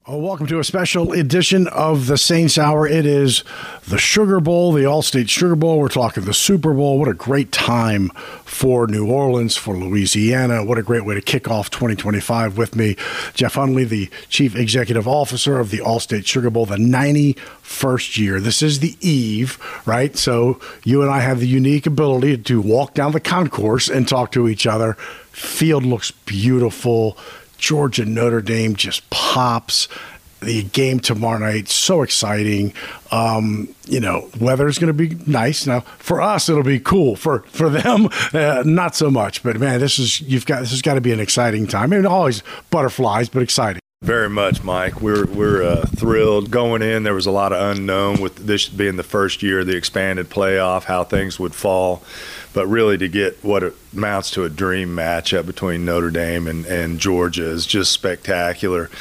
Oh, welcome to a special edition of the Saints Hour. It is the Sugar Bowl, the All-State Sugar Bowl. We're talking the Super Bowl. What a great time for New Orleans, for Louisiana. What a great way to kick off 2025. With me, Jeff Hundley, the Chief Executive Officer of the All-State Sugar Bowl, the 91st year. This is the eve, right? So you and I have the unique ability to walk down the concourse and talk to each other. Field looks beautiful. Georgia, Notre Dame just pops. The game tomorrow night, so exciting. Weather's going to be nice. Now, for us, it'll be cool. For them, not so much. But man, this has got to be an exciting time. I mean, always butterflies, but exciting. Very much, Mike. We're thrilled. Going in, there was a lot of unknown with this being the first year of the expanded playoff, how things would fall. But really to get what amounts to a dream matchup between Notre Dame and Georgia is just spectacular.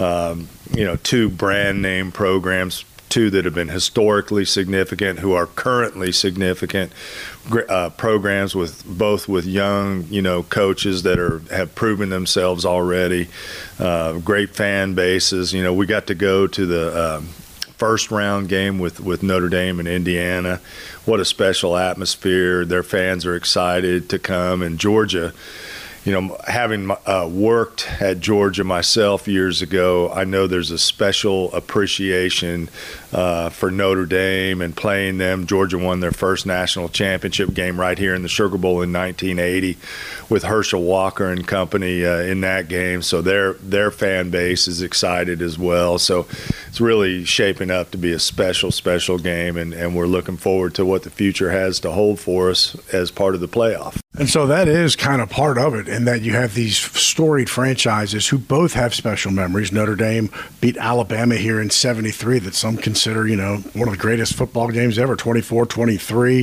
Two brand name programs, two that have been historically significant, who are currently significant programs with young, coaches that have proven themselves already. Great fan bases. We got to go to the first round game with Notre Dame and Indiana. What a special atmosphere. Their fans are excited to come. And Georgia, having worked at Georgia myself years ago, I know there's a special appreciation for Notre Dame and playing them. Georgia won their first national championship game right here in the Sugar Bowl in 1980 with Herschel Walker and company in that game. So their fan base is excited as well. So it's really shaping up to be a special, special game, and we're looking forward to what the future has to hold for us as part of the playoff. And so that is kind of part of it, in that you have these storied franchises who both have special memories. Notre Dame beat Alabama here in '73, that some consider, one of the greatest football games ever, 24-23.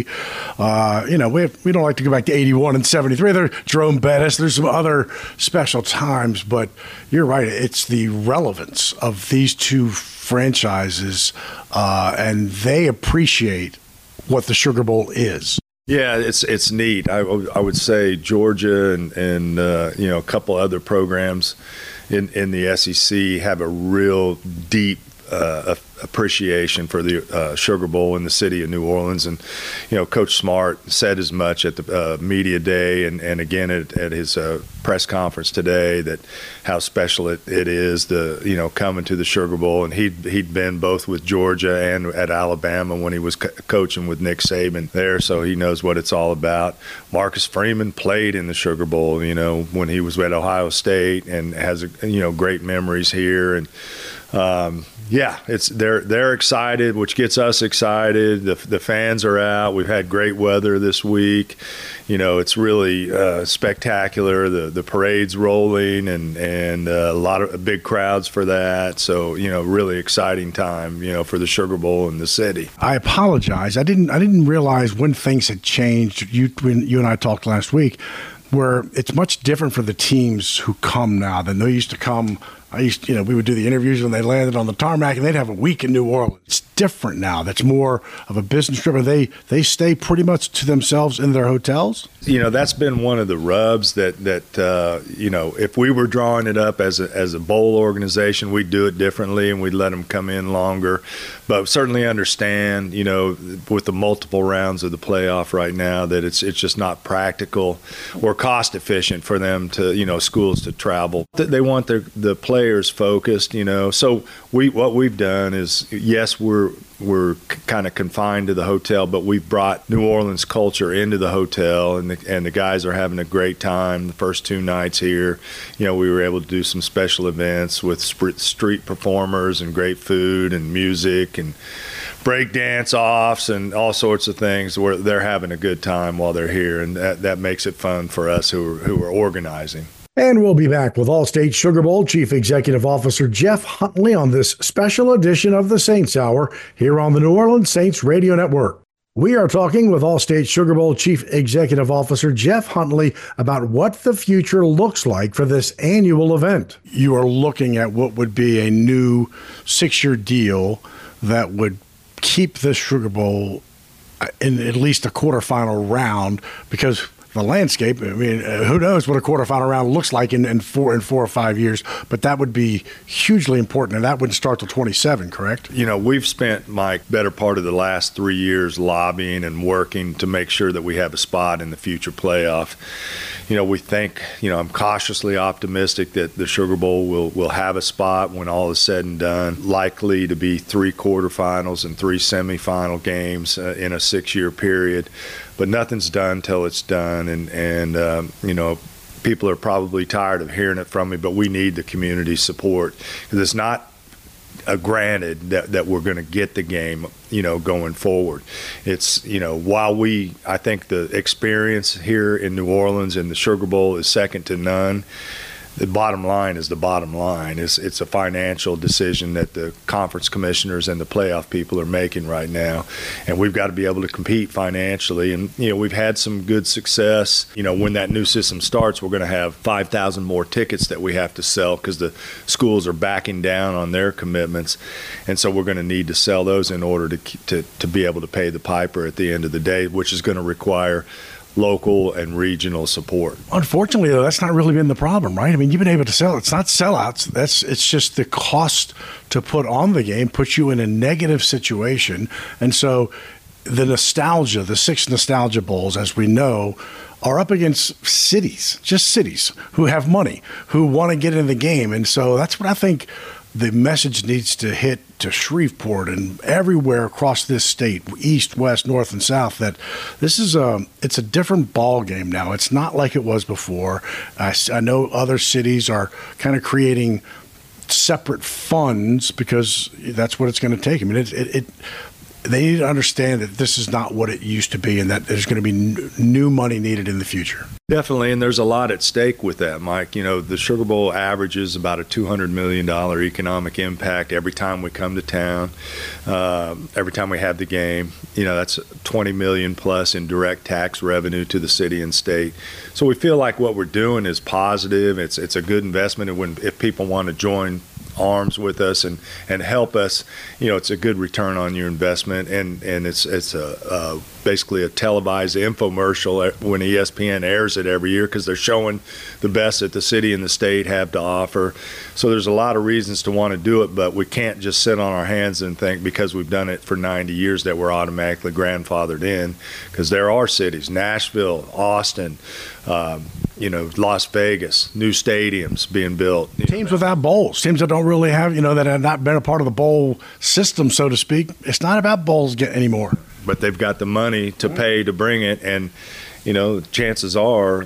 We don't like to go back to 81 and 73. There's Jerome Bettis. There's some other special times, but you're right. It's the relevance of these two franchises, and they appreciate what the Sugar Bowl is. Yeah, it's neat. I would say Georgia and a couple other programs in the SEC have a real deep appreciation for the Sugar Bowl in the city of New Orleans. And, Coach Smart said as much at the media day and again at his press conference today, that how special it is to, coming to the Sugar Bowl. And he'd been both with Georgia and at Alabama when he was coaching with Nick Saban there, so he knows what it's all about. Marcus Freeman played in the Sugar Bowl, when he was at Ohio State, and has, great memories here. And they're excited, which gets us excited. The fans are out. We've had great weather this week. It's really spectacular. The parade's rolling, and a lot of big crowds for that. So really exciting time for the Sugar Bowl in the city. I apologize. I didn't realize when things had changed. When you and I talked last week, where it's much different for the teams who come now than they used to come. We would do the interviews when they landed on the tarmac, and they'd have a week in New Orleans. It's different now. That's more of a business trip. And they stay pretty much to themselves in their hotels. That's been one of the rubs that if we were drawing it up as a bowl organization, we'd do it differently, and we'd let them come in longer. But certainly understand, with the multiple rounds of the playoff right now, that it's just not practical or cost efficient for them to, schools to travel. They want the players focused, So what we've done is, yes, we're kind of confined to the hotel, but we've brought New Orleans culture into the hotel, and the guys are having a great time the first two nights here. We were able to do some special events with street performers and great food and music and break dance offs and all sorts of things, where they're having a good time while they're here, and that makes it fun for us who are organizing. And we'll be back with All-State Sugar Bowl Chief Executive Officer Jeff Hundley on this special edition of the Saints Hour here on the New Orleans Saints Radio Network. We are talking with All-State Sugar Bowl Chief Executive Officer Jeff Hundley about what the future looks like for this annual event. You are looking at what would be a new 6-year deal that would keep the Sugar Bowl in at least a quarterfinal round, because the landscape. I mean, who knows what a quarterfinal round looks like in 4 or 5 years, but that would be hugely important, and that wouldn't start till 27, correct? We've spent, Mike, better part of the last 3 years lobbying and working to make sure that we have a spot in the future playoff. We think, I'm cautiously optimistic that the Sugar Bowl will have a spot when all is said and done, likely to be 3 quarterfinals and 3 semifinal games in a 6-year period. But nothing's done till it's done, and people are probably tired of hearing it from me, but we need the community support, because it's not granted that we're going to get the game, going forward. It's, while I think the experience here in New Orleans in the Sugar Bowl is second to none, the bottom line is the bottom line. It's a financial decision that the conference commissioners and the playoff people are making right now, and we've got to be able to compete financially. And we've had some good success. When that new system starts, we're going to have 5,000 more tickets that we have to sell because the schools are backing down on their commitments, and so we're going to need to sell those in order to be able to pay the piper at the end of the day, which is going to require local and regional support. Unfortunately, though, that's not really been the problem, right? I mean, you've been able to sell. It's not sellouts. It's just the cost to put on the game puts you in a negative situation. And so the nostalgia, the 6 nostalgia bowls, as we know, are up against cities, just cities who have money, who want to get in the game. And so that's what I think the message needs to hit to Shreveport and everywhere across this state, east, west, north, and south, that this is it's a different ball game now. It's not like it was before. I know other cities are kind of creating separate funds because that's what it's going to take. I mean, they need to understand that this is not what it used to be, and that there's going to be new money needed in the future. Definitely, and there's a lot at stake with that, Mike. The Sugar Bowl averages about a $200 million economic impact every time we come to town, every time we have the game. That's $20 million plus in direct tax revenue to the city and state. So we feel like what we're doing is positive. It's a good investment, and if people want to join arms with us and help us, it's a good return on your investment, and it's basically a televised infomercial when ESPN airs it every year, because they're showing the best that the city and the state have to offer. So there's a lot of reasons to want to do it, but we can't just sit on our hands and think because we've done it for 90 years that we're automatically grandfathered in, because there are cities, Nashville, Austin, Las Vegas, new stadiums being built. Teams without bowls, teams that don't really have, that have not been a part of the bowl system, so to speak. It's not about bowls anymore. But they've got the money to pay to bring it, and chances are,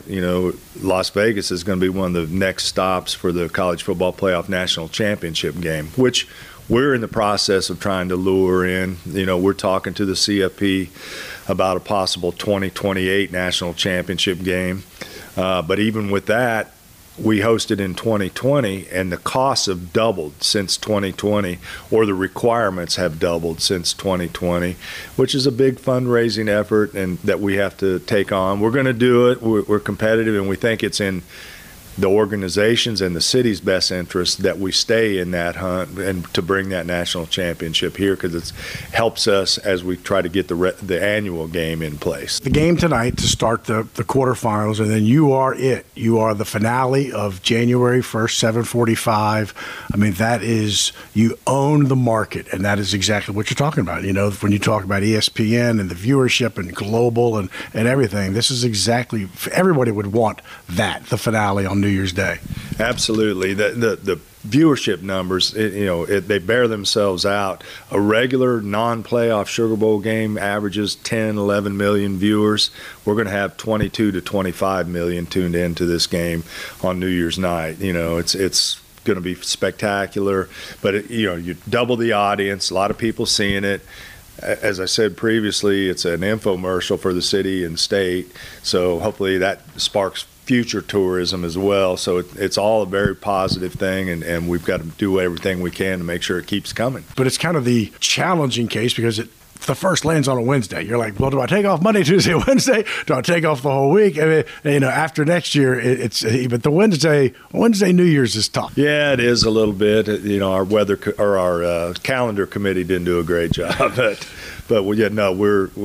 Las Vegas is going to be one of the next stops for the College Football Playoff National Championship game, which we're in the process of trying to lure in. We're talking to the CFP about a possible 2028 National Championship game. But even with that, we hosted in 2020, and the costs have doubled since 2020, or the requirements have doubled since 2020, which is a big fundraising effort and that we have to take on. We're going to do it. We're competitive, and we think it's in the organizations and the city's best interest that we stay in that hunt and to bring that national championship here, because it helps us as we try to get the annual game in place. The game tonight to start the quarterfinals, and then you are it. You are the finale of January 1st, 7:45. I mean, that is, you own the market, and that is exactly what you're talking about. When you talk about ESPN and the viewership and global and everything, this is exactly, everybody would want that, the finale on New Year's Day. Absolutely. The viewership numbers, they bear themselves out. A regular non-playoff Sugar Bowl game averages 10, 11 million viewers. We're going to have 22 to 25 million tuned into this game on New Year's night. It's going to be spectacular, but you double the audience, a lot of people seeing it. As I said previously, it's an infomercial for the city and state, so hopefully that sparks future tourism as well. So it's all a very positive thing, and we've got to do everything we can to make sure it keeps coming. But it's kind of the challenging case because the first lands on a Wednesday. You're like, well, do I take off Monday, Tuesday, Wednesday? Do I take off the whole week? I mean, after next year, but the Wednesday New Year's is tough. Yeah, it is a little bit. Our our calendar committee didn't do a great job, but we're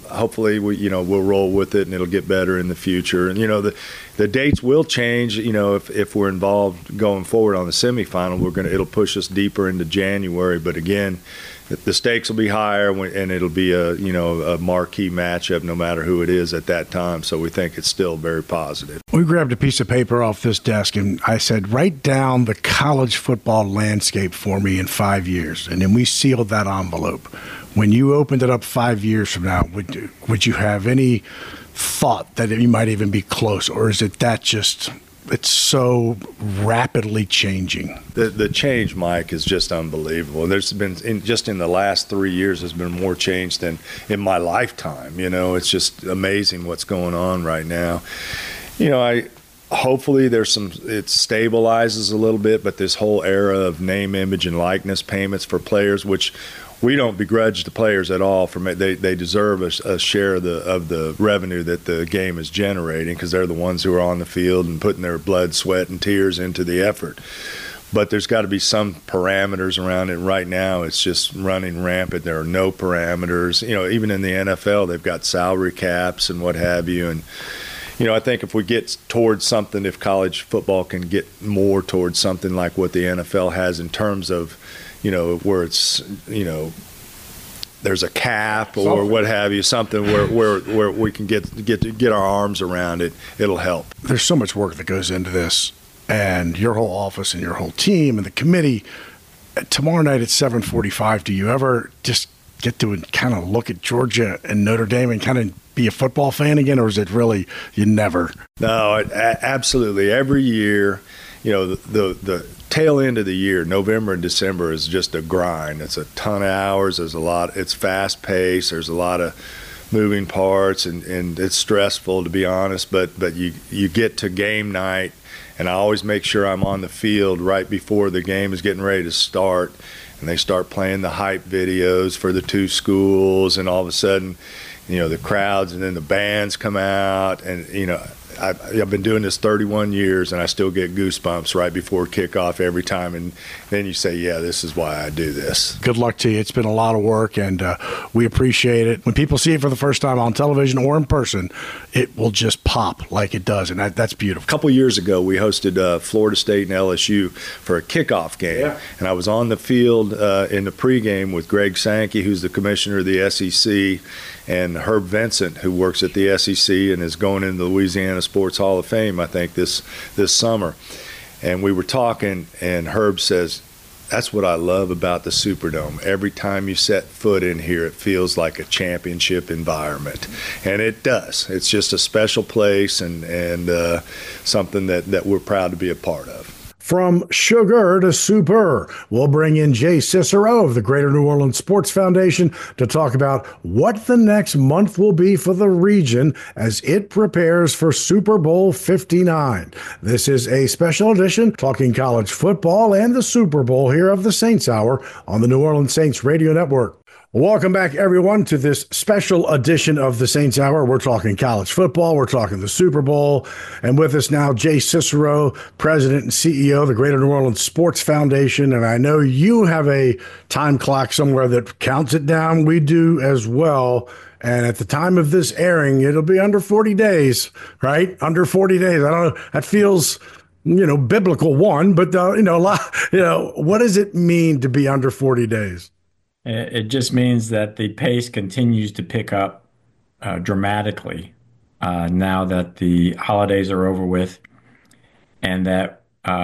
hopefully we'll roll with it and it'll get better in the future. And the dates will change. If we're involved going forward on the semifinal, it'll push us deeper into January. But again, the stakes will be higher, and it'll be a marquee matchup no matter who it is at that time. So we think it's still very positive. We grabbed a piece of paper off this desk, and I said, write down the college football landscape for me in 5 years. And then we sealed that envelope. When you opened it up 5 years from now, would you have any thought that you might even be close, or is it that just it's so rapidly changing? The change, Mike, is just unbelievable. There's been in the last 3 years, there's been more change than in my lifetime. It's just amazing what's going on right now. Hopefully it stabilizes a little bit, but this whole era of name, image, and likeness payments for players, which we don't begrudge the players at all. They deserve a share of the revenue that the game is generating, because they're the ones who are on the field and putting their blood, sweat, and tears into the effort. But there's got to be some parameters around it. Right now, it's just running rampant. There are no parameters. Even in the NFL, they've got salary caps and what have you. And I think if we get towards something, if college football can get more towards something like what the NFL has in terms of where it's, there's a cap or what have you, something where we can get our arms around it, it'll help. There's so much work that goes into this, and your whole office and your whole team and the committee. Tomorrow night at 7:45, do you ever just get to kind of look at Georgia and Notre Dame and kind of be a football fan again, or is it really you never? No, absolutely. Every year, the tail end of the year, November and December, is just a grind. It's a ton of hours. It's fast paced. There's a lot of moving parts, and it's stressful, to be honest. But you get to game night, and I always make sure I'm on the field right before the game is getting ready to start, and they start playing the hype videos for the two schools, and all of a sudden, the crowds and then the bands come out, and I've been doing this 31 years, and I still get goosebumps right before kickoff every time. And then you say, yeah, this is why I do this. Good luck to you. It's been a lot of work, and we appreciate it. When people see it for the first time on television or in person, it will just pop like it does, and that's beautiful. A couple years ago, we hosted Florida State and LSU for a kickoff game. Yeah. And I was on the field in the pregame with Greg Sankey, who's the commissioner of the SEC, and Herb Vincent, who works at the SEC and is going into the Louisiana Sports Hall of Fame, I think, this summer. And we were talking, and Herb says, that's what I love about the Superdome. Every time you set foot in here, it feels like a championship environment. And it does. It's just a special place, and something that we're proud to be a part of. From sugar to super, we'll bring in Jay Cicero of the Greater New Orleans Sports Foundation to talk about what the next month will be for the region as it prepares for Super Bowl 59. This is a special edition talking college football and the Super Bowl here of the Saints Hour on the New Orleans Saints Radio Network. Welcome back, everyone, to this special edition of the Saints Hour. We're talking college football. We're talking the Super Bowl. And with us now, Jay Cicero, President and CEO of the Greater New Orleans Sports Foundation. And I know you have a time clock somewhere that counts it down. We do as well. And at the time of this airing, it'll be under 40 days, right? Under 40 days. I don't know. That feels, biblical one, but, what does it mean to be under 40 days? It just means that the pace continues to pick up dramatically now that the holidays are over with, and that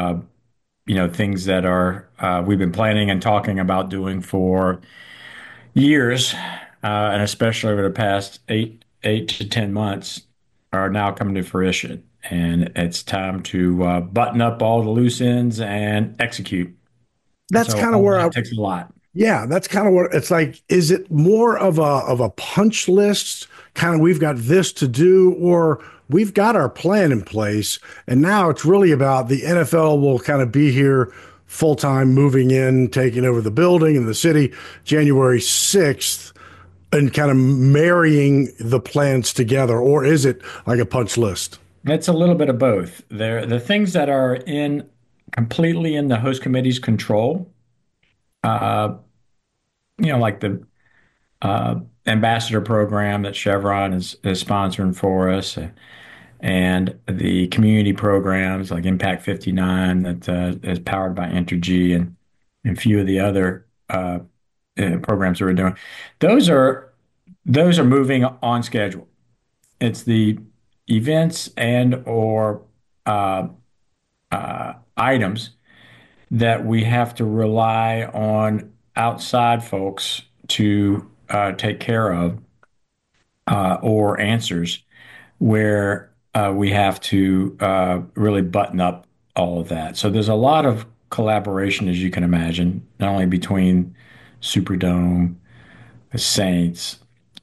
things that are we've been planning and talking about doing for years, and especially over the past eight to 10 months, are now coming to fruition. And it's time to button up all the loose ends and execute. That's kind of where it takes a lot. Yeah, that's kind of what it's like. Is it more of a punch list, kind of we've got this to do, or we've got our plan in place, and now it's really about the NFL will kind of be here full-time, moving in, taking over the building and the city January 6th, and kind of marrying the plans together? Or is it like a punch list? It's a little bit of both. The things that are completely in the host committee's control, like the ambassador program that Chevron is sponsoring for us, and the community programs like Impact 59 that is powered by Entergy and a few of the other programs that we're doing. Those are those are moving on schedule. It's the events and or uh, items that we have to rely on outside folks to take care of or answers where we have to really button up all of that. So there's a lot of collaboration, as you can imagine, not only between Superdome, the Saints,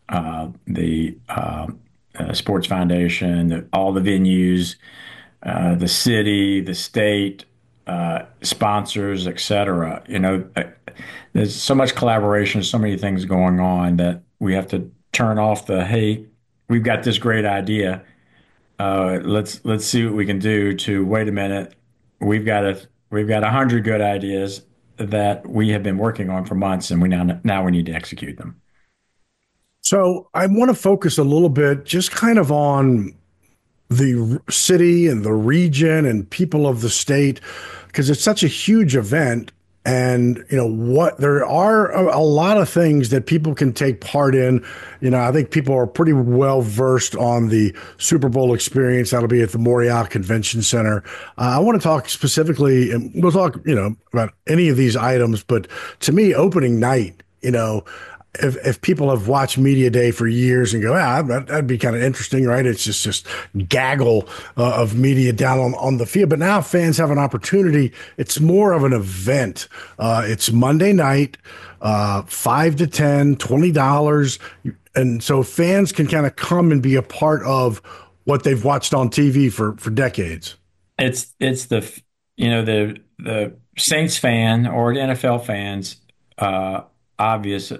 the Sports Foundation, all the venues, the city, the state, sponsors, et cetera. There's so much collaboration, so many things going on that we have to turn off the, hey, we've got this great idea. Let's see what we can do to wait a minute. We've got 100 good ideas that we have been working on for months, and now we need to execute them. So I want to focus a little bit just kind of on the city and the region and people of the state because it's such a huge event. And what there are a lot of things that people can take part in. I think people are pretty well versed on the Super Bowl experience. That'll be at the Morial Convention Center. I want to talk specifically, and we'll talk about any of these items, but to me, opening night, if people have watched Media Day for years and go, that'd be kind of interesting, right? It's just gaggle of media down on the field. But now fans have an opportunity. It's more of an event. It's Monday night, 5 to 10, $20. And so fans can kind of come and be a part of what they've watched on TV for decades. It's the Saints fan or the NFL fans obvious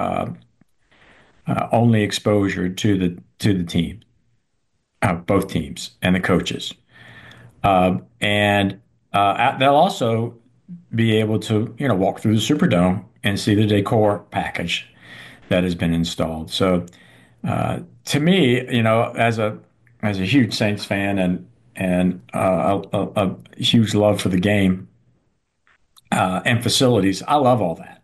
only exposure to the team, both teams and the coaches, and they'll also be able to walk through the Superdome and see the decor package that has been installed. So to me, as a huge Saints fan and a huge love for the game and facilities, I love all that.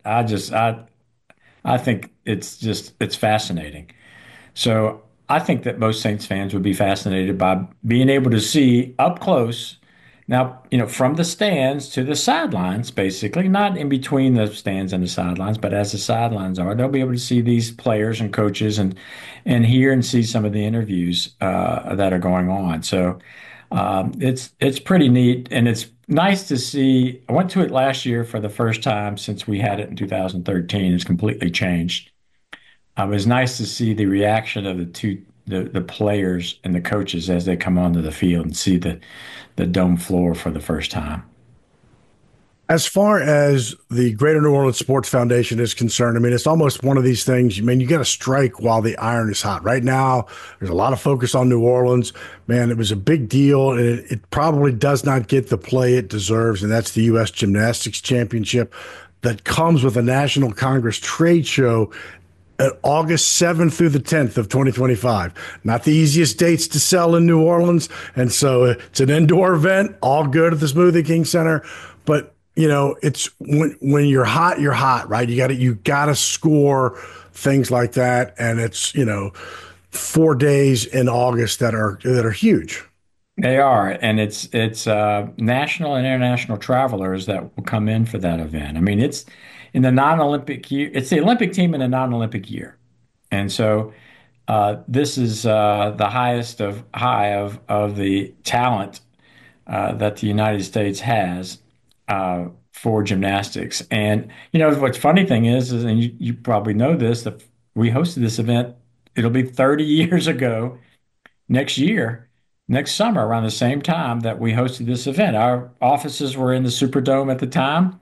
I think it's fascinating. So I think that most Saints fans would be fascinated by being able to see up close. Now, from the stands to the sidelines, basically, not in between the stands and the sidelines, but as the sidelines are, they'll be able to see these players and coaches and hear and see some of the interviews that are going on. So it's pretty neat, and it's nice to see. I went to it last year for the first time since we had it in 2013. It's completely changed. It was nice to see the reaction of the players and the coaches as they come onto the field and see the dome floor for the first time. As far as the Greater New Orleans Sports Foundation is concerned, I mean, it's almost one of these things. You got to strike while the iron is hot. Right now, there's a lot of focus on New Orleans. Man, it was a big deal, and it probably does not get the play it deserves, and that's the U.S. Gymnastics Championship that comes with a National Congress trade show August 7th through the 10th of 2025. Not the easiest dates to sell in New Orleans. And so it's an indoor event, all good at the Smoothie King Center. But, it's when you're hot, right? You gotta score things like that. And it's, 4 days in August that are huge. They are, and it's national and international travelers that will come in for that event. I mean, it's in the non-Olympic year. It's the Olympic team in the non-Olympic year, and so this is the highest of the talent that the United States has for gymnastics. And what's funny thing is and you probably know this, that we hosted this event. It'll be 30 years ago next summer, around the same time that we hosted this event. Our offices were in the Superdome at the time,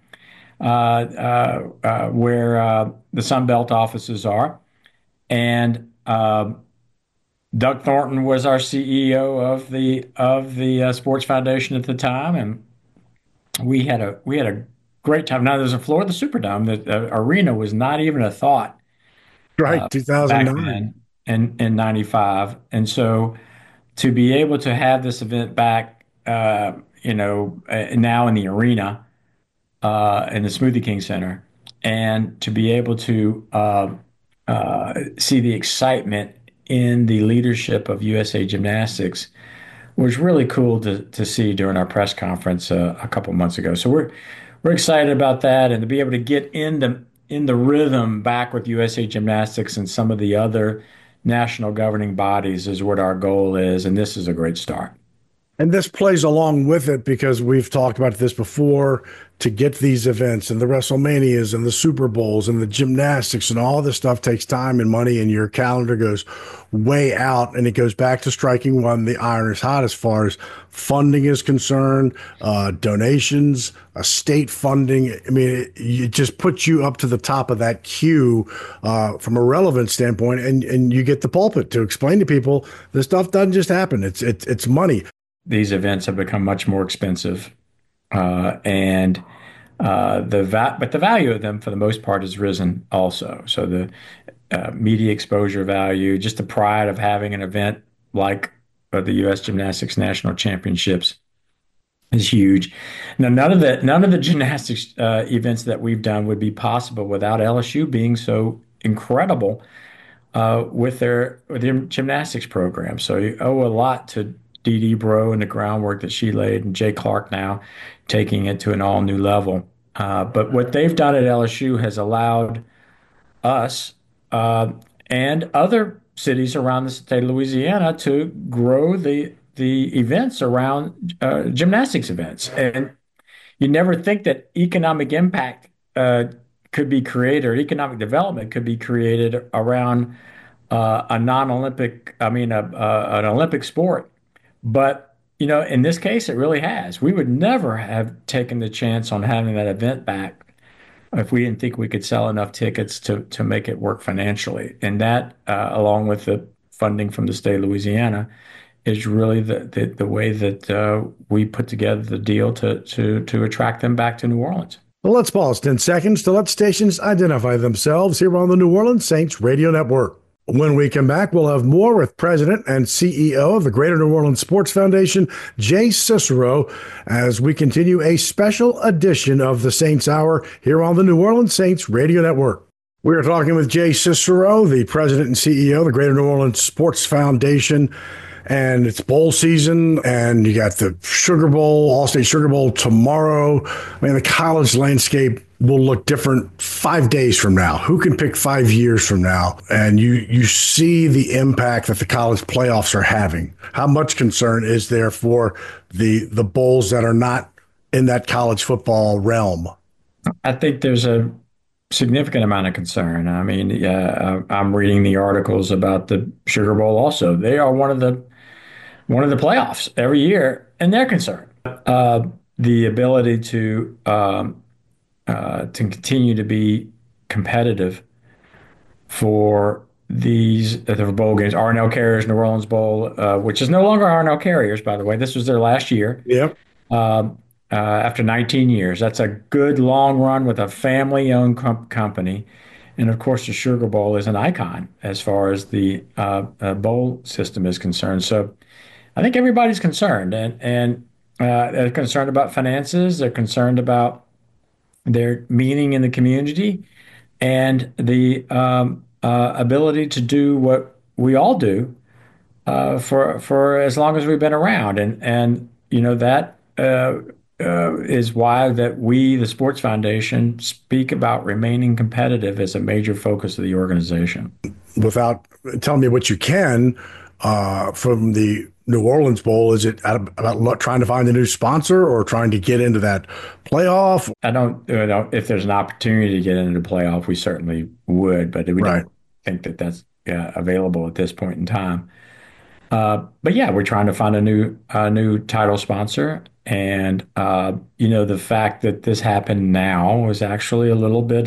where the Sun Belt offices are. And Doug Thornton was our CEO of the Sports Foundation at the time, and we had a great time. Now there's a floor of the Superdome. The arena was not even a thought Right, back 2009. then in 95. And so to be able to have this event back, now in the arena, in the Smoothie King Center, and to be able to see the excitement in the leadership of USA Gymnastics was really cool to see during our press conference a couple months ago. So we're excited about that, and to be able to get in the rhythm back with USA Gymnastics and some of the other national governing bodies is what our goal is, and this is a great start. And this plays along with it because we've talked about this before to get these events and the WrestleManias and the Super Bowls and the gymnastics and all this stuff takes time and money, and your calendar goes way out, and it goes back to striking one. The iron is hot as far as funding is concerned, donations, state funding. I mean, it just puts you up to the top of that queue from a relevance standpoint, and you get the pulpit to explain to people this stuff doesn't just happen. It's money. These events have become much more expensive, and but the value of them for the most part has risen also. So the media exposure value, just the pride of having an event like the U.S. Gymnastics National Championships is huge. Now, none of the gymnastics events that we've done would be possible without LSU being so incredible with their gymnastics program. So you owe a lot to Dee Dee Bro and the groundwork that she laid, and Jay Clark now taking it to an all new level. But what they've done at LSU has allowed us and other cities around the state of Louisiana to grow the events around gymnastics events. And you never think that economic impact could be created, or economic development could be created around a non-Olympic, an Olympic sport. But, in this case, it really has. We would never have taken the chance on having that event back if we didn't think we could sell enough tickets to make it work financially. And that, along with the funding from the state of Louisiana, is really the way that we put together the deal to attract them back to New Orleans. Well, let's pause 10 seconds to let stations identify themselves here on the New Orleans Saints Radio Network. When we come back, we'll have more with President and CEO of the Greater New Orleans Sports Foundation, Jay Cicero, as we continue a special edition of the Saints Hour here on the New Orleans Saints Radio Network. We're talking with Jay Cicero, the President and CEO of the Greater New Orleans Sports Foundation. And it's bowl season, and you got the Sugar Bowl, All-State Sugar Bowl tomorrow. I mean, the college landscape will look different 5 days from now. Who can pick 5 years from now? And you see the impact that the college playoffs are having. How much concern is there for the bowls that are not in that college football realm? I think there's a significant amount of concern. I mean, I'm reading the articles about the Sugar Bowl also. They are one of the playoffs every year, and they're concerned. The ability to continue to be competitive for the bowl games. R+L Carriers New Orleans Bowl, which is no longer R+L Carriers, by the way. This was their last year. Yep. After 19 years. That's a good long run with a family-owned company. And of course, the Sugar Bowl is an icon as far as the bowl system is concerned. So I think everybody's concerned, and they're concerned about finances. They're concerned about their meaning in the community, and the ability to do what we all do for as long as we've been around, and that is why that we, the Sports Foundation, speak about remaining competitive as a major focus of the organization. Without telling me what you can, from the New Orleans Bowl, is it about trying to find a new sponsor or trying to get into that playoff? I don't know if there's an opportunity to get into the playoff, we certainly would, but we don't think that that's available at this point in time. But yeah, we're trying to find a new title sponsor, and the fact that this happened now was actually a little bit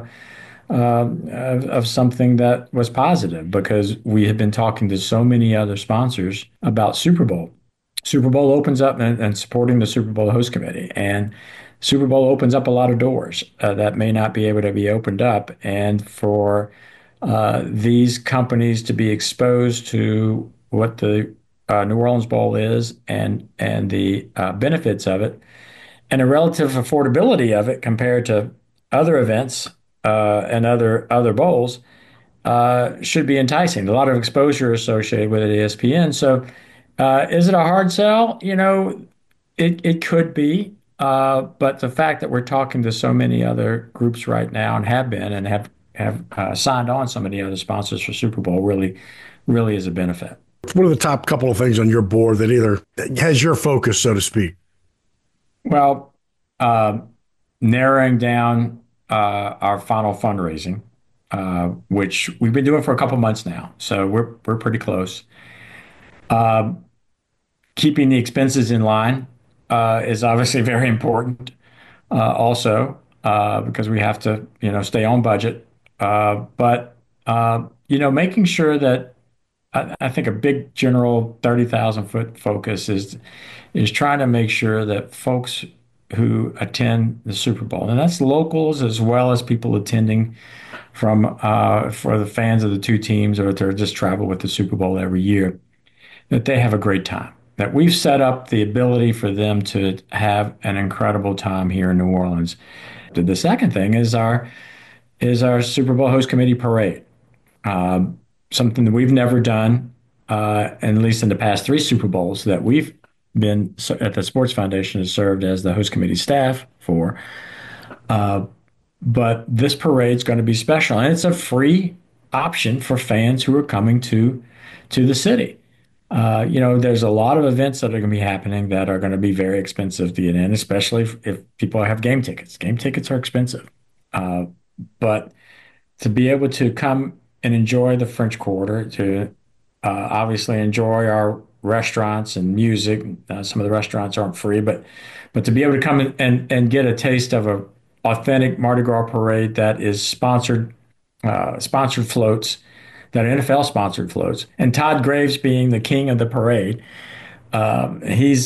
of something that was positive, because we had been talking to so many other sponsors about Super Bowl. Super Bowl opens up and supporting the Super Bowl host committee, and Super Bowl opens up a lot of doors that may not be able to be opened up. And for these companies to be exposed to what the New Orleans Bowl is and the benefits of it and the relative affordability of it compared to other events and other bowls should be enticing. A lot of exposure associated with it at ESPN. So, is it a hard sell? It could be. But the fact that we're talking to so many other groups right now and have been and have signed on so many other sponsors for Super Bowl really is a benefit. What are the top couple of things on your board that either has your focus, so to speak? Well, narrowing down our final fundraising, which we've been doing for a couple months now, so we're pretty close. Keeping the expenses in line is obviously very important, also because we have to, stay on budget. But making sure that I think a big general 30,000-foot focus is trying to make sure that folks who attend the Super Bowl, and that's locals as well as people attending from for the fans of the two teams or if they're just travel with the Super Bowl every year, that they have a great time. That we've set up the ability for them to have an incredible time here in New Orleans. The second thing is our Super Bowl host committee parade. Something that we've never done, at least in the past three Super Bowls that we've been at the Sports Foundation has served as the host committee staff for. But this parade's going to be special, and it's a free option for fans who are coming to the city. There's a lot of events that are going to be happening that are going to be very expensive to get in, especially if people have game tickets. Game tickets are expensive. But to be able to come and enjoy the French Quarter, to obviously enjoy our restaurants and music. Some of the restaurants aren't free, but to be able to come and get a taste of a authentic Mardi Gras parade that is sponsored floats, that are NFL sponsored floats, and Todd Graves being the king of the parade. He's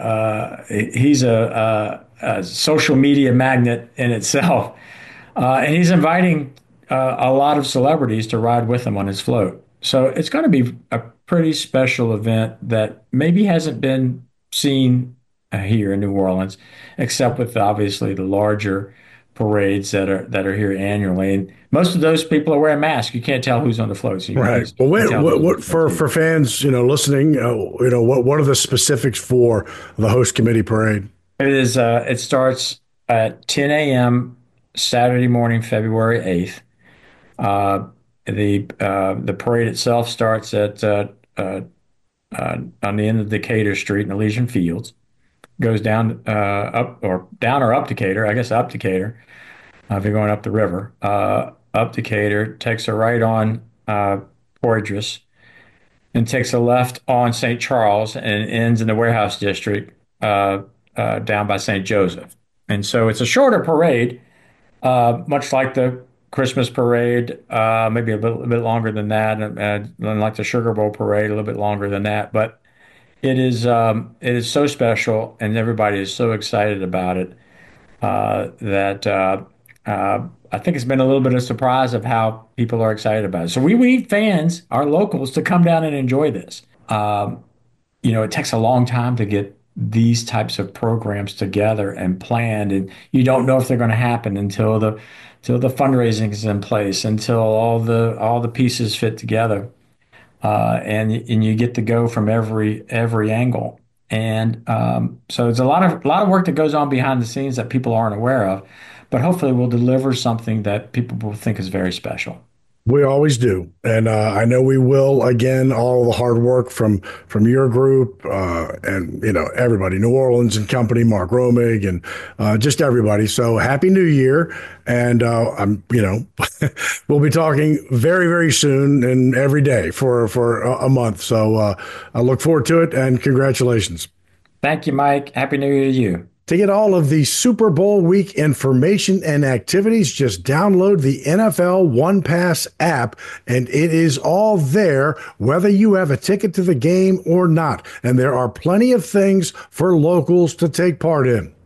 a social media magnet in itself, and he's inviting a lot of celebrities to ride with him on his float. So it's going to be a pretty special event that maybe hasn't been seen here in New Orleans, except with obviously the larger parades that are here annually. And most of those people are wearing masks. You can't tell who's on the float. So right. Well, what for fans, listening, what are the specifics for the host committee parade? It starts at 10 a.m. Saturday morning, February 8th. The parade itself starts at on the end of Decatur Street in Elysian Fields, goes down up Decatur, I guess up Decatur, if you're going up the river, up Decatur, takes a right on Poydras, and takes a left on St. Charles and ends in the Warehouse District down by St. Joseph. And so it's a shorter parade, much like the Christmas parade, maybe a bit longer than that, and like the Sugar Bowl parade, a little bit longer than that. But it is so special, and everybody is so excited about it that I think it's been a little bit of a surprise of how people are excited about it. So we need fans, our locals, to come down and enjoy this. It takes a long time to get these types of programs together and planned, and you don't know if they're going to happen until the fundraising is in place, until all the pieces fit together, and you get to go from every angle. And so it's a lot of work that goes on behind the scenes that people aren't aware of, but hopefully we'll deliver something that people will think is very special. We always do. And I know we will. Again, all the hard work from your group and, everybody, New Orleans and company, Mark Romig, and just everybody. So happy New Year. And we'll be talking very, very soon and every day for a month. So I look forward to it, and congratulations. Thank you, Mike. Happy New Year to you. To get all of the Super Bowl week information and activities, just download the NFL One Pass app, and it is all there, whether you have a ticket to the game or not. And there are plenty of things for locals to take part in.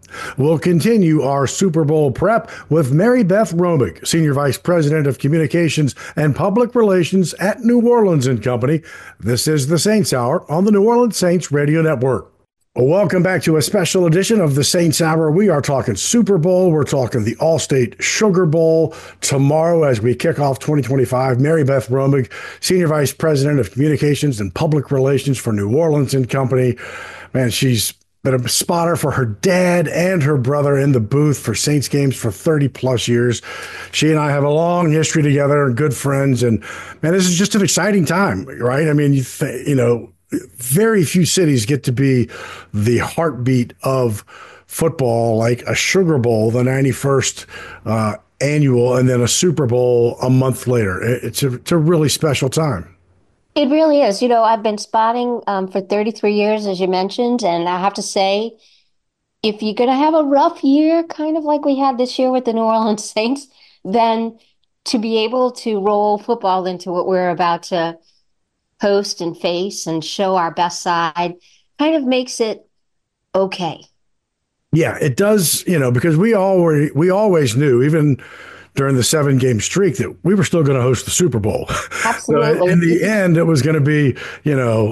We'll continue our Super Bowl prep with Mary Beth Romig, Senior Vice President of Communications and Public Relations at New Orleans and Company. This is the Saints Hour on the New Orleans Saints Radio Network. Welcome back to a special edition of the Saints Hour. We are talking Super Bowl. We're talking the Allstate Sugar Bowl tomorrow as we kick off 2025. Mary Beth Romig, Senior Vice President of Communications and Public Relations for New Orleans and Company. Man, she's been a spotter for her dad and her brother in the booth for Saints games for 30 plus years. She and I have a long history together and good friends. And man, this is just an exciting time, right? I mean, you know, very few cities get to be the heartbeat of football, like a Sugar Bowl, the 91st annual, and then a Super Bowl a month later. It's a really special time. It really is. You know, I've been spotting for 33 years, as you mentioned, and I have to say, if you're going to have a rough year, kind of like we had this year with the New Orleans Saints, then to be able to roll football into what we're about to host and face and show our best side kind of makes it okay. Yeah, it does, you know, because we always knew, even during the 7-game streak, that we were still going to host the Super Bowl. Absolutely. So in the end, it was going to be, you know,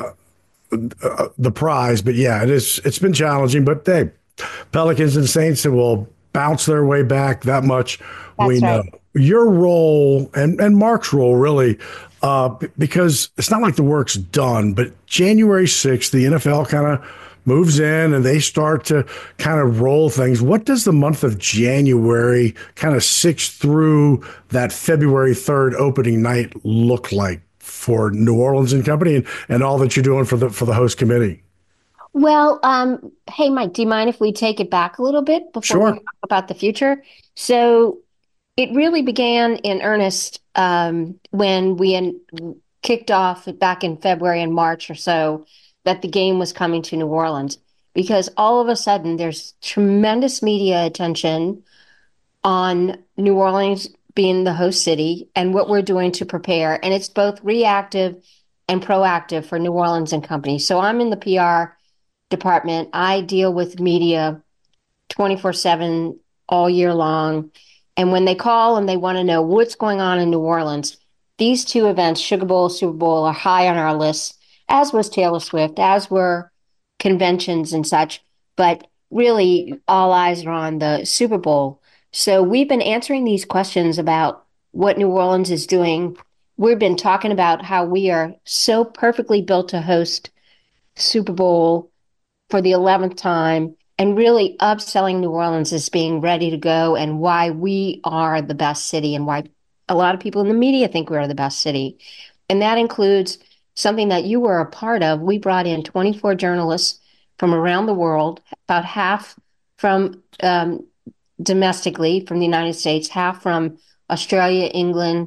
the prize. But yeah, it's been challenging. But hey, Pelicans and Saints will bounce their way back. That much we know. Right. Your role and Mark's role, really, because it's not like the work's done, but January 6th, the NFL kind of moves in and they start to kind of roll things. What does the month of January, kind of 6th through that February 3rd opening night look like for New Orleans and Company and all that you're doing for the host committee? Well, hey, Mike, do you mind if we take it back a little bit before we talk about the future? So it really began in earnest when we kicked off back in February and March or so, that the game was coming to New Orleans, because all of a sudden there's tremendous media attention on New Orleans being the host city and what we're doing to prepare. And it's both reactive and proactive for New Orleans and Company. So I'm in the PR department. I deal with media 24/7 all year long. And when they call and they want to know what's going on in New Orleans, these two events, Sugar Bowl, Super Bowl, are high on our list, as was Taylor Swift, as were conventions and such. But really, all eyes are on the Super Bowl. So we've been answering these questions about what New Orleans is doing. We've been talking about how we are so perfectly built to host Super Bowl for the 11th time, and really upselling New Orleans as being ready to go, and why we are the best city, and why a lot of people in the media think we're the best city. And that includes something that you were a part of. We brought in 24 journalists from around the world, about half from domestically from the United States, half from Australia, England,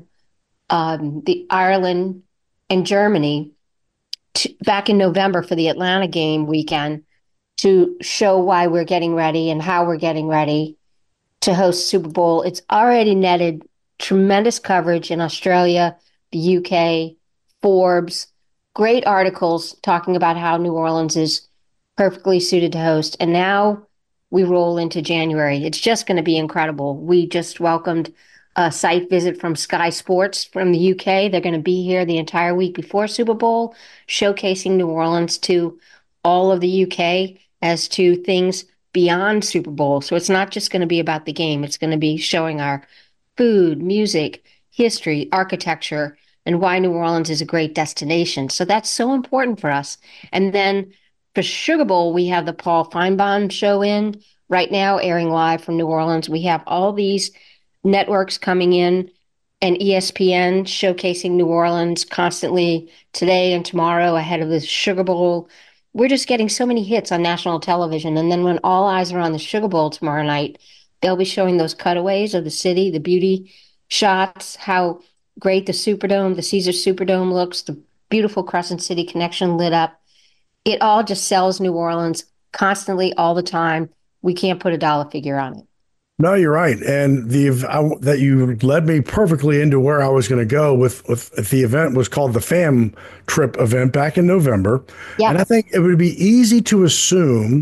Ireland, and Germany, back in November for the Atlanta game weekend, to show why we're getting ready and how we're getting ready to host Super Bowl. It's already netted tremendous coverage in Australia, the UK, Forbes, great articles talking about how New Orleans is perfectly suited to host. And now we roll into January. It's just going to be incredible. We just welcomed a site visit from Sky Sports from the UK. They're going to be here the entire week before Super Bowl, showcasing New Orleans to all of the UK as to things beyond Super Bowl. So it's not just going to be about the game. It's going to be showing our food, music, history, architecture, and why New Orleans is a great destination. So that's so important for us. And then for Sugar Bowl, we have the Paul Feinbaum show in right now, airing live from New Orleans. We have all these networks coming in, and ESPN showcasing New Orleans constantly today and tomorrow ahead of the Sugar Bowl. We're just getting so many hits on national television. And then when all eyes are on the Sugar Bowl tomorrow night, they'll be showing those cutaways of the city, the beauty shots, how great the Superdome, the Caesars Superdome looks, the beautiful Crescent City connection lit up. It all just sells New Orleans constantly, all the time. We can't put a dollar figure on it. No, you're right. And that you led me perfectly into where I was going to go with the event was called the Fam Trip event back in November. Yeah. And I think it would be easy to assume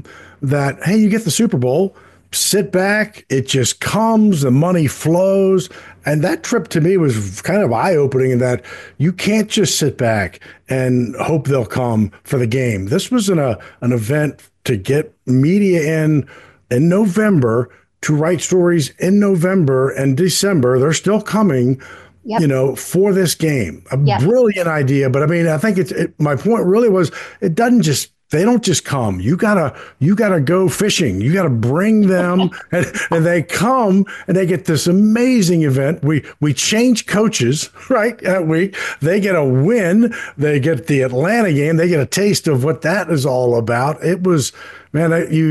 that, hey, you get the Super Bowl, sit back, it just comes, the money flows. And that trip to me was kind of eye-opening in that you can't just sit back and hope they'll come for the game. This was an event to get media in November, to write stories in November and December. They're still coming, for this game. Brilliant idea. But I mean, I think my point really was they don't just come. You gotta go fishing. You gotta bring them, and they come and they get this amazing event. We change coaches right that week. They get a win. They get the Atlanta game. They get a taste of what that is all about. It was, man,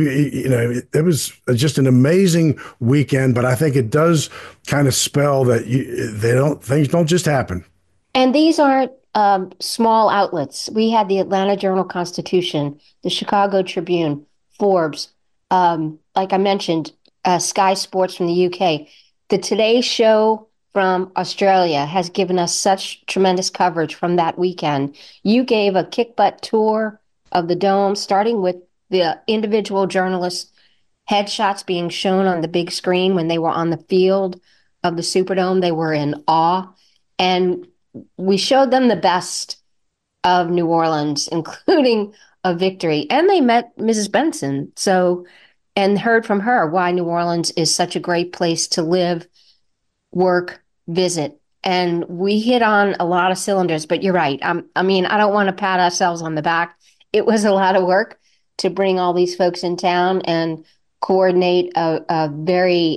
it was just an amazing weekend. But I think it does kind of spell that things don't just happen. And these aren't small outlets. We had the Atlanta Journal-Constitution, the Chicago Tribune, Forbes, like I mentioned, Sky Sports from the UK. The Today Show from Australia has given us such tremendous coverage from that weekend. You gave a kick-butt tour of the Dome, starting with the individual journalists' headshots being shown on the big screen when they were on the field of the Superdome. They were in awe. And we showed them the best of New Orleans, including a victory. And they met Mrs. Benson, and heard from her why New Orleans is such a great place to live, work, visit. And we hit on a lot of cylinders, but you're right. I mean, I don't want to pat ourselves on the back. It was a lot of work to bring all these folks in town and coordinate a very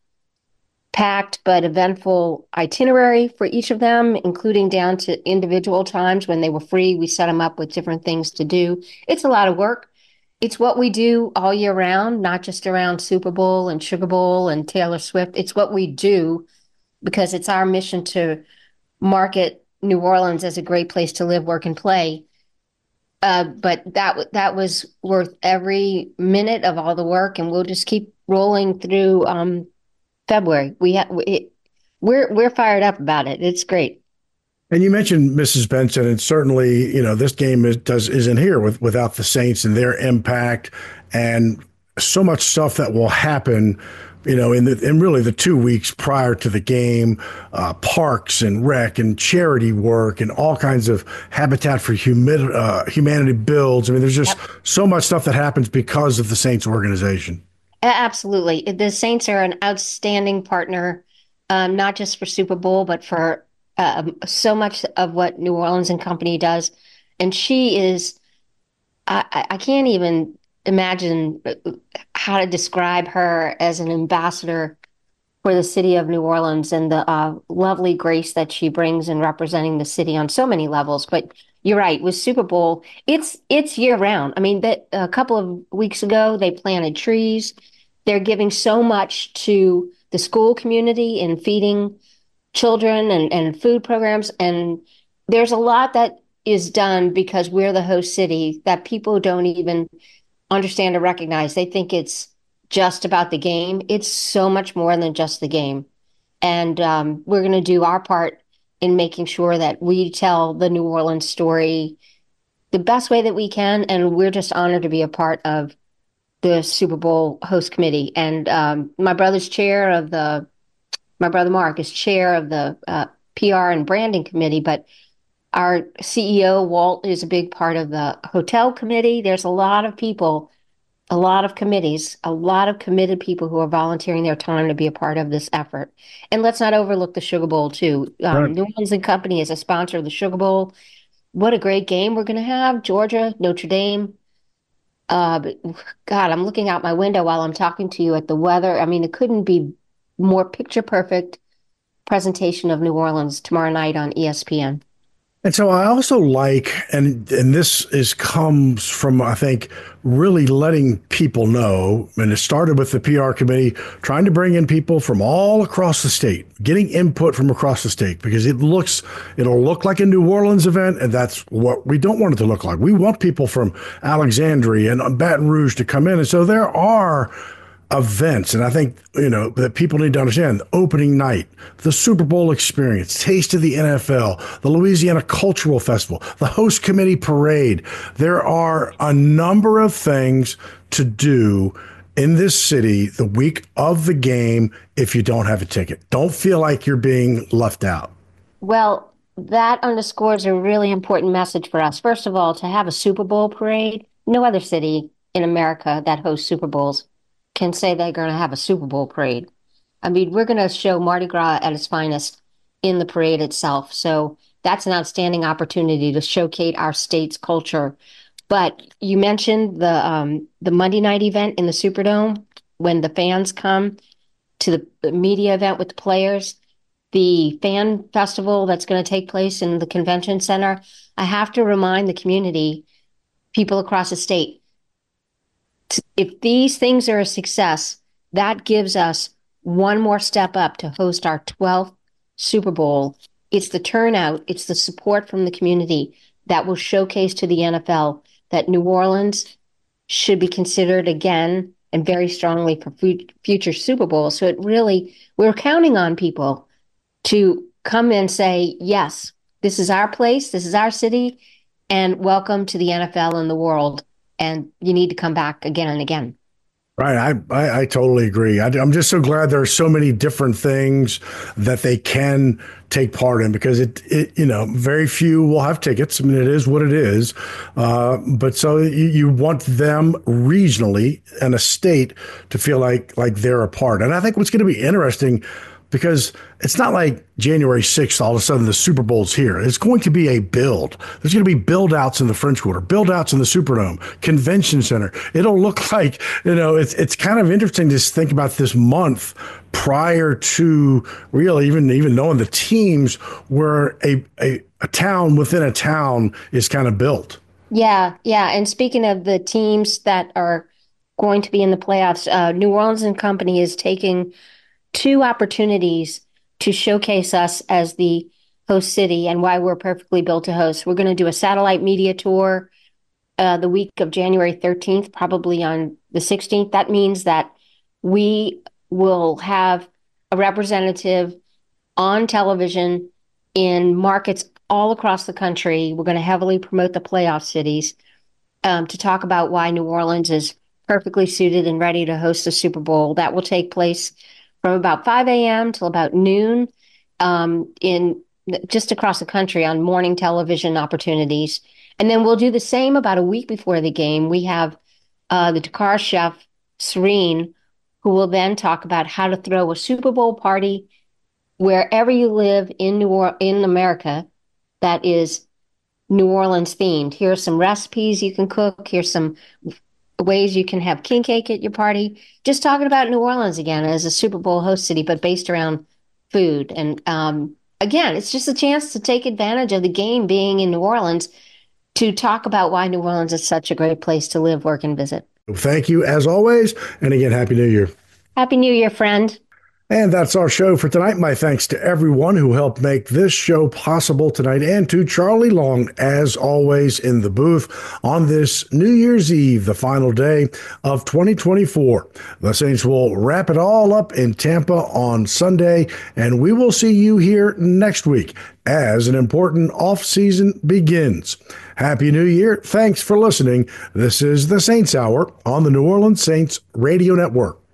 packed but eventful itinerary for each of them, including down to individual times when they were free. We set them up with different things to do. It's a lot of work. It's what we do all year round, not just around Super Bowl and Sugar Bowl and Taylor Swift. It's what we do because it's our mission to market New Orleans as a great place to live, work, and play. But that was worth every minute of all the work, and we'll just keep rolling through February. We're fired up about it. It's great. And you mentioned Mrs. Benson, and certainly, this game isn't here without the Saints and their impact, and so much stuff that will happen, in really the 2 weeks prior to the game, parks and rec and charity work and all kinds of Habitat for Humanity builds. I mean, there's just so much stuff that happens because of the Saints organization. Absolutely. The Saints are an outstanding partner, not just for Super Bowl, but for so much of what New Orleans and Company does. And she is, I can't even imagine how to describe her as an ambassador for the city of New Orleans and the lovely grace that she brings in representing the city on so many levels. But you're right, with Super Bowl, it's year round. I mean, a couple of weeks ago, they planted trees. They're giving so much to the school community in feeding children and food programs. And there's a lot that is done because we're the host city that people don't even understand or recognize. They think it's just about the game. It's so much more than just the game. And we're going to do our part in making sure that we tell the New Orleans story the best way that we can. And we're just honored to be a part of the Super Bowl host committee. And my brother Mark is chair of the PR and branding committee, but our CEO, Walt, is a big part of the hotel committee. There's a lot of people, a lot of committees, a lot of committed people who are volunteering their time to be a part of this effort. And let's not overlook the Sugar Bowl, too. Right. New Orleans and Company is a sponsor of the Sugar Bowl. What a great game we're going to have. Georgia, Notre Dame. But God, I'm looking out my window while I'm talking to you at the weather. I mean, it couldn't be more picture perfect presentation of New Orleans tomorrow night on ESPN. And so I also like, and this comes from, I think, really letting people know, and it started with the PR committee, trying to bring in people from all across the state, getting input from across the state, because it'll look like a New Orleans event, and that's what we don't want it to look like. We want people from Alexandria and Baton Rouge to come in. And so there are events, and I think, that people need to understand: the opening night, the Super Bowl experience, Taste of the NFL, the Louisiana Cultural Festival, the host committee parade. There are a number of things to do in this city the week of the game if you don't have a ticket. Don't feel like you're being left out. Well, that underscores a really important message for us. First of all, to have a Super Bowl parade, no other city in America that hosts Super Bowls can say they're going to have a Super Bowl parade. I mean, we're going to show Mardi Gras at its finest in the parade itself. So that's an outstanding opportunity to showcase our state's culture. But you mentioned the Monday night event in the Superdome when the fans come to the media event with the players, the fan festival that's going to take place in the convention center. I have to remind the community, people across the state, if these things are a success, that gives us one more step up to host our 12th Super Bowl. It's the turnout, it's the support from the community that will showcase to the NFL that New Orleans should be considered again and very strongly for future Super Bowls. So we're counting on people to come and say, yes, this is our place, this is our city, and welcome to the NFL and the world. And you need to come back again and again. Right. I totally agree. I'm just so glad there are so many different things that they can take part in, because it very few will have tickets. I mean, it is what it is. But so you want them regionally and a state to feel like they're a part. And I think what's going to be interesting, because it's not like January 6th, all of a sudden the Super Bowl's here. It's going to be a build. There's going to be build outs in the French Quarter, build outs in the Superdome, Convention Center. It'll look like, it's kind of interesting to think about this month prior to really even knowing the teams, where a town within a town is kind of built. Yeah. And speaking of the teams that are going to be in the playoffs, New Orleans and Company is taking 2 opportunities to showcase us as the host city and why we're perfectly built to host. We're going to do a satellite media tour the week of January 13th, probably on the 16th. That means that we will have a representative on television in markets all across the country. We're going to heavily promote the playoff cities to talk about why New Orleans is perfectly suited and ready to host a Super Bowl. That will take place from about 5 a.m. till about noon in just across the country on morning television opportunities. And then we'll do the same about a week before the game. We have the Dakar chef, Serene, who will then talk about how to throw a Super Bowl party wherever you live in in America that is New Orleans themed. Here are some recipes you can cook. Here's some ways you can have king cake at your party. Just talking about New Orleans again as a Super Bowl host city, but based around food. And again, it's just a chance to take advantage of the game being in New Orleans to talk about why New Orleans is such a great place to live, work, and visit. Thank you as always. And again, Happy New Year. Happy New Year, friend. And that's our show for tonight. My thanks to everyone who helped make this show possible tonight, and to Charlie Long, as always, in the booth on this New Year's Eve, the final day of 2024. The Saints will wrap it all up in Tampa on Sunday, and we will see you here next week as an important off-season begins. Happy New Year. Thanks for listening. This is the Saints Hour on the New Orleans Saints Radio Network.